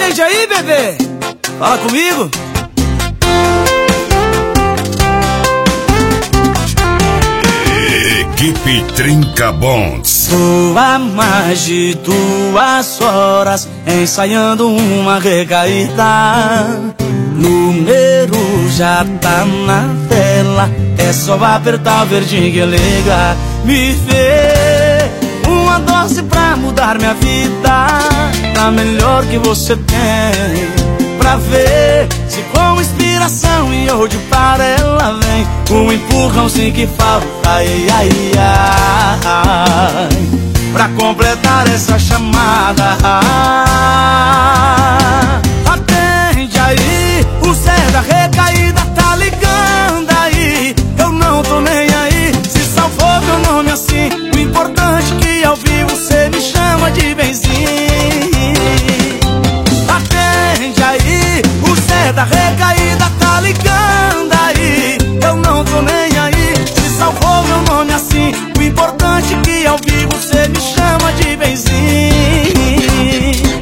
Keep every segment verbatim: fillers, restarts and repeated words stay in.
Atende aí, bebê. Fala comigo. Equipe Trinca Bonds. Tô há mais de duas horas ensaiando uma recaída. Número já tá na tela, é só apertar o verdinho que liga. Me vê uma dose pra mudar minha vida, a melhor que você tem. Pra ver se com inspiração e hoje para ela vem um empurrãozinho que falta, ai, ai, ai, pra completar essa chamada. Atende aí, o Zé da recaída tá ligando aí. Eu não tô nem aí, se salvou meu nome assim. O importante é que ao vivo você me chama de benzinho. Atende aí, o Zé da recaída tá ligando aí. Eu não tô nem aí, se salvou meu nome assim. O importante é que ao vivo você me chama de benzinho.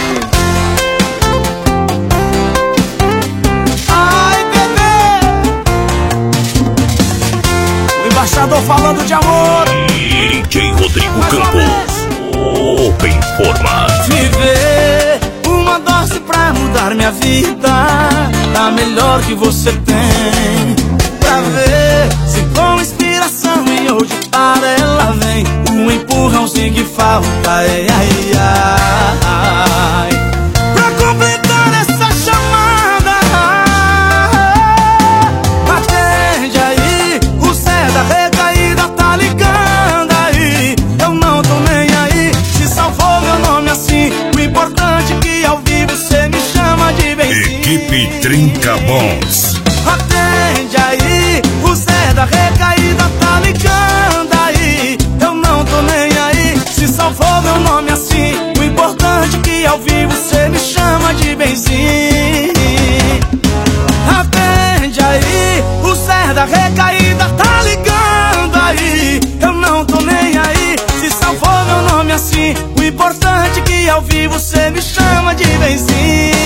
Ai, bebê, o embaixador falando de amor. D J Rodrigo Campos, Open Format. Viver uma dose pra mudar minha vida, a melhor que você tem. Pra ver se com inspiração e hoje para ela vem um empurrãozinho que falta, ai, ai, ai, pra completar essa chamada. Atende aí, o Zé da recaída tá ligando aí. Eu não tô nem aí, se salvou meu nome assim. O importante é que ao vivo você me chama de benzinho. Equipe Trinca Bonds. Atende aí, o Zé da recaída tá ligando aí. Eu não tô nem aí, se salvou meu nome assim. O importante é que ao vivo você me chama de benzinho. Atende aí, o Zé da recaída tá ligando aí. Eu não tô nem aí, se salvou meu nome assim. O importante é que ao vivo você me chama de benzinho.